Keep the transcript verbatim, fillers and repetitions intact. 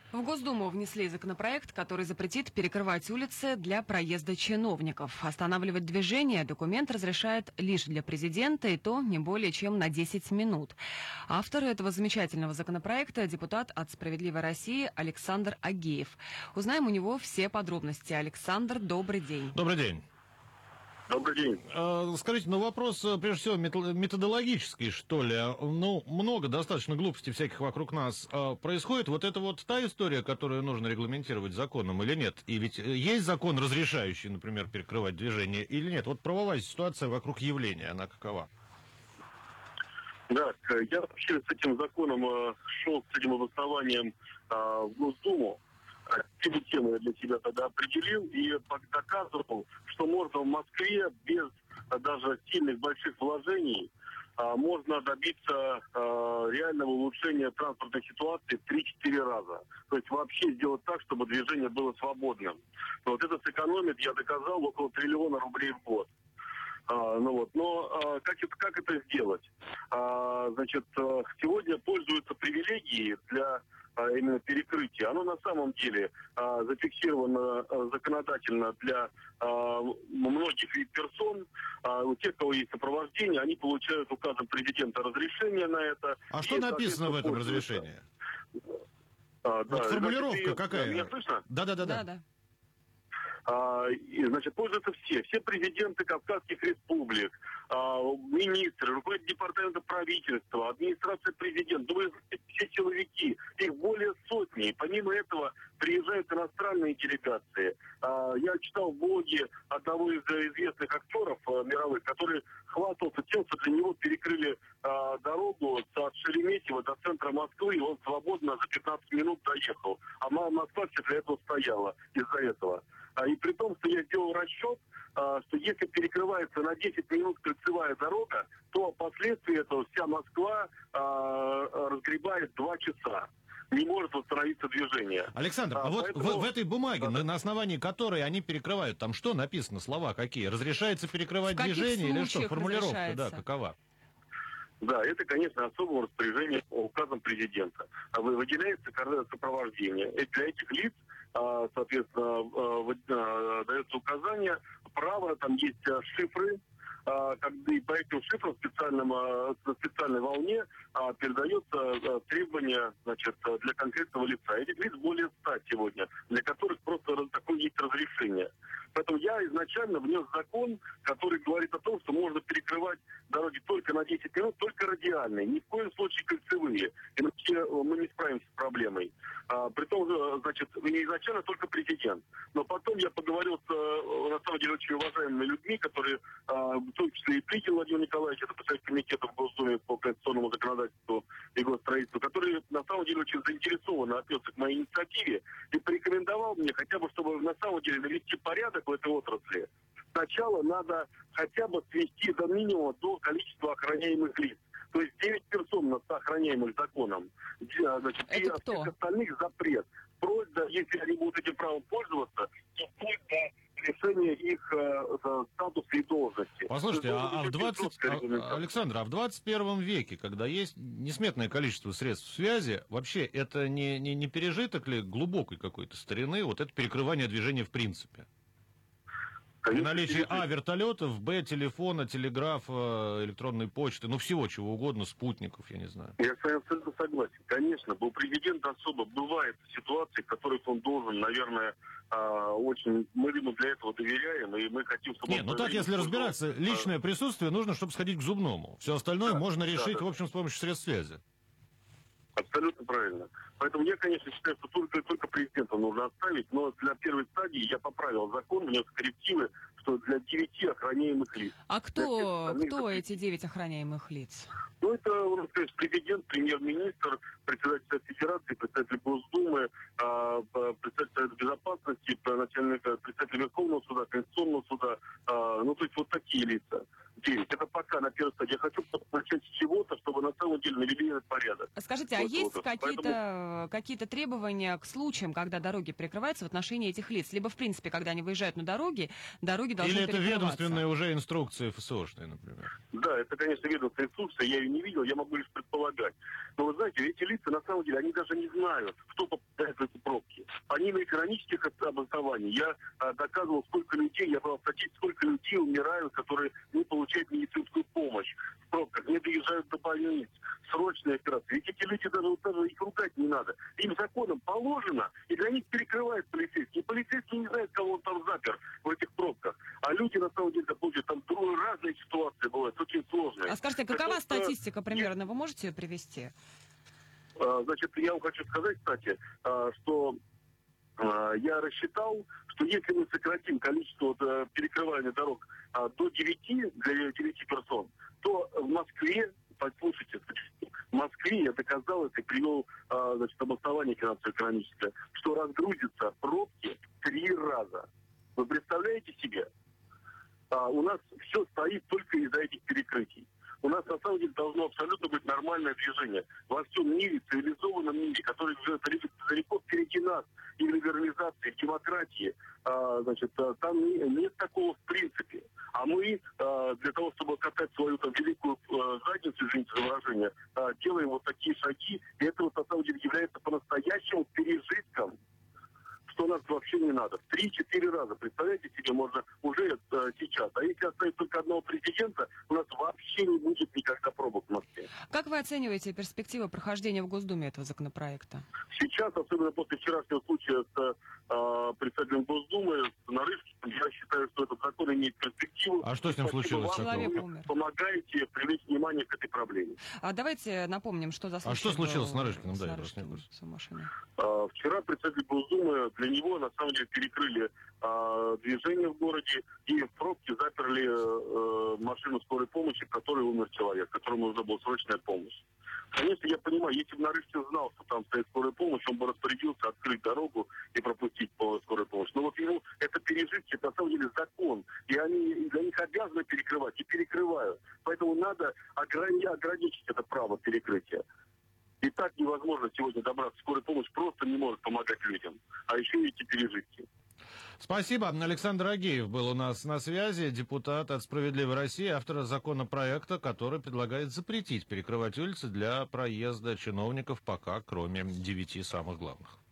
В Госдуму внесли законопроект, который запретит перекрывать улицы для проезда чиновников. Останавливать движение документ разрешает лишь для президента, и то не более чем на десять минут. Автор этого замечательного законопроекта – депутат от «Справедливой России» Александр Агеев. Узнаем у него все подробности. Александр, добрый день. Добрый день. Добрый день. Скажите, ну вопрос, прежде всего, методологический, что ли. Ну, много достаточно глупостей всяких вокруг нас происходит. Вот это вот та история, которую нужно регламентировать законом или нет? И ведь есть закон, разрешающий, например, перекрывать движение или нет? Вот правовая ситуация вокруг явления, она какова? Да, я вообще с этим законом шел, с этим обоснованием в Госдуму. Эти темы для себя тогда определил и доказывал, что можно в Москве без даже сильных больших вложений а, можно добиться а, реального улучшения транспортной ситуации в три-четыре раза. То есть вообще сделать так, чтобы движение было свободным. Но вот это сэкономит, я доказал, около триллиона рублей в год. А, ну вот, но а, как, это, как это сделать? А, значит, сегодня пользуются привилегией для именно перекрытие, оно на самом деле а, зафиксировано а, законодательно для а, многих вид персон. А, у тех, у кого есть сопровождение, они получают указом президента разрешение на это. А что написано в этом разрешении? А, да, вот формулировка значит, какая? Меня слышно? Да-да-да. А, и, значит, пользуются все, все президенты Кавказских республик, а, министры, руководители департамента правительства, администрация президента, ну, все силовики, их более сотни. Помимо этого приезжают иностранные делегации. А, я читал в блоге одного из известных актеров а, мировых, который хвастался тем, что для него перекрыли а, дорогу от Шереметьево до центра Москвы, и он свободно за пятнадцать минут доехал. А Москва все для этого стояла из-за этого. И при том, что я сделал расчет, что если перекрывается на десять минут кольцевая дорога, то впоследствии этого вся Москва разгребает два часа. Не может восстановиться движение. Александр, а, а вот поэтому... в, в этой бумаге, да, на, на основании которой они перекрывают, там что написано, слова какие? Разрешается перекрывать движение или что? Формулировка, да, какова? Да, это, конечно, особое распоряжение указом президента. Выделяется сопровождение. И для этих лиц, соответственно, дается указание, право, там есть шифры, когда и по этим шифрам специальном, специальной волне передается требования, значит, для конкретного лица. Этих лиц более ста сегодня, для которых просто такое есть разрешение. Поэтому я изначально внес закон, который говорит о том, что можно перекрывать дороги только на десять минут, только радиальные, ни в коем случае кольцевые. Иначе мы не справимся с проблемой. А, притом, значит, изначально только президент. Но потом я поговорил с, на самом деле, очень уважаемыми людьми, которые, а, в том числе и Пликин Владимир Николаевич, это представитель комитета в Госдуме по конституционному законодательству и госстроительству, который, на самом деле, очень заинтересованно отнесся к моей инициативе и порекомендовал мне, хотя бы, чтобы на самом деле навести порядок в этой отрасли, сначала надо хотя бы свести до минимума до количества охраняемых лиц. То есть девять персон на охраняемых законом. Значит, и от всех остальных запрет. Вплоть до, если они будут этим правом пользоваться, то вплоть до лишения их э, статуса и должности. Послушайте, а, а в двадцать... а, Александр, а в двадцать первом веке, когда есть несметное количество средств связи, вообще это не, не, не пережиток ли глубокой какой-то старины, вот это перекрывание движения в принципе? При наличии а. вертолетов, б. телефона, телеграфа, электронной почты, ну всего чего угодно, спутников, я не знаю. Я с вами абсолютно согласен. Конечно, у президента особо бывают ситуации, в которых он должен, наверное, очень... Мы ему для этого доверяем, и мы хотим, чтобы... Нет, ну так, если разбираться, личное присутствие нужно, чтобы сходить к зубному. Все остальное да, можно решить, да, да. в общем, с помощью средств связи. Абсолютно правильно. Поэтому я, конечно, считаю, что только, только президента нужно оставить, но для первой стадии я поправил закон, внес коррективы, что для девяти охраняемых лиц. А кто, кто эти девять охраняемых лиц? Ну, это, можно сказать, президент, премьер-министр, председатель Федерации, председатель Госдумы, председатель безопасности, начальник, председатель Верховного суда, Конституционного суда, ну, то есть вот такие лица. девять. Это пока на первой стадии. Я хочу начать с чего-то, чтобы на самом деле навели этот порядок. Скажите, вот, а есть вот, какие-то поэтому... э, какие-то требования к случаям, когда дороги перекрываются в отношении этих лиц? Либо, в принципе, когда они выезжают на дороги, дороги должны Или это перекрываться? ведомственные уже инструкции ФСОшные, например? Да, это, конечно, ведомственная инструкция, я ее не видел, я могу лишь предполагать. Но вы знаете, эти лица, на самом деле, они даже не знают, кто попадает в эти пробки. Они на экономических обоснованиях. Я а, доказывал, сколько людей, я брал статистику, сколько людей умирают, которые не получают медицинскую помощь в пробках, не доезжают до больниц, срочные операции. Ведь эти люди даже, вот, даже их ругать не надо. Им законом положено, и для них перекрывают полицейские. И полицейские не знают, кого он там запер в этих пробках. А люди, на самом деле, допустим, там разные ситуации бывают, очень сложные. А скажите, Так какова вот, статистика примерно? Вы можете ее привести? Значит, я вам хочу сказать, кстати, что я рассчитал, что если мы сократим количество перекрывания дорог до девяти, для девяти персон, то в Москве, послушайте, в Москве я доказал это и привел, значит, обоснование финансово-экономическое, что разгрузятся пробки три раза. Вы представляете себе? У нас все стоит только из-за этих перекрытий. У нас, на самом деле, должно абсолютно быть нормальное движение. Во всем мире, цивилизованном мире, который уже далеко впереди нас, и в либерализации, в демократии, а, значит, там не, нет такого в принципе. А мы а, для того, чтобы катать свою там великую а, задницу, извините за выражение, а, делаем вот такие шаги, и это вот, на самом деле, является по-настоящему пережитком, что нас вообще не надо. В три-четыре раза, представляете себе, можно уже э, сейчас. А если оставить только одного президента, у нас вообще не будет никогда пробок в Москве. Как вы оцениваете перспективы прохождения в Госдуме этого законопроекта? Сейчас, особенно после вчерашнего случая с э, председателем Госдумы, с Нарышкиным, я считаю, что этот закон имеет перспективу. А что с ним случилось? Человек умер. Помогаете привлечь внимание к этой проблеме. А давайте напомним, что за случай. А что случилось с Нарышкиным? С Да, Нарышкиным, с машиной. А, вчера председатель Госдумы, для него, на самом деле, перекрыли а, движение в городе и в пробке заперли а, машину скорой помощи, в которой умер человек, которому нужна была срочная помощь. Конечно, я понимаю, если бы Нарышкин знал, что там стоит скорая помощь, он бы распорядился открыть дорогу и пропустить по скорой помощи. Но вот ему это пережитки, это на самом деле закон. И они для них обязаны перекрывать и перекрывают. Поэтому надо ограни- ограничить это право перекрытия. И так невозможно сегодня добраться. Скорая помощь просто не может помогать людям. А еще и эти пережитки. Спасибо. Александр Агеев был у нас на связи, депутат от «Справедливой России», автор законопроекта, который предлагает запретить перекрывать улицы для проезда чиновников пока, кроме девяти самых главных.